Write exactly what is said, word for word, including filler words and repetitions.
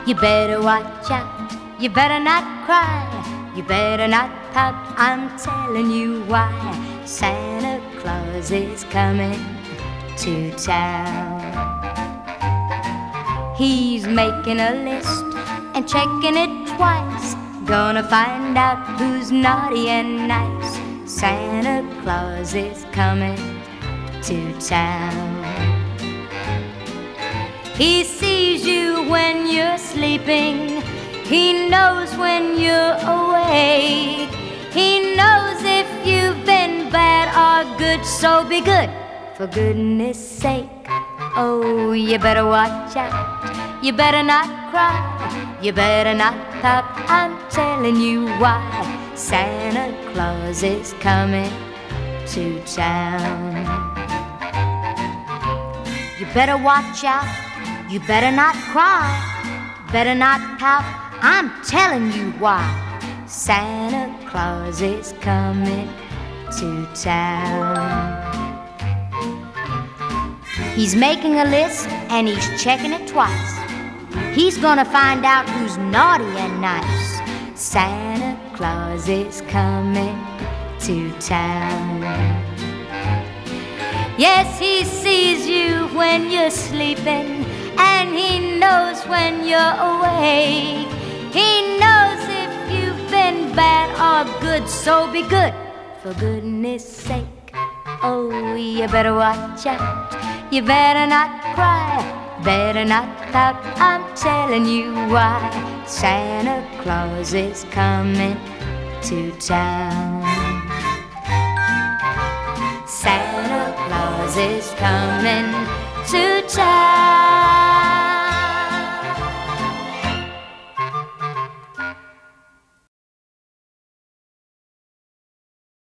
You better watch out, you better not cry, you better not pout, I'm telling you why. Santa Claus is coming to town. He's making a list and checking it twice, gonna find out who's naughty and nice. Santa Claus is coming to town. He sees you when you're sleeping, he knows when you're awake, he knows if you've been bad or good, so be good, for goodness sake. Oh, you better watch out, you better not cry, you better not pout, I'm telling you why. Santa Claus is coming to town. You better watch out, you better not cry, better not pout, I'm telling you why. Santa Claus is coming to town. He's making a list and he's checking it twice. He's gonna find out who's naughty and nice. Santa Claus is coming to town. Yes, he sees you when you're sleeping, and he knows when you're awake. He knows if you've been bad or good, so be good, for goodness sake. Oh, you better watch out, you better not cry, better not pout, I'm telling you why. Santa Claus is coming to town. Santa Claus is coming to town.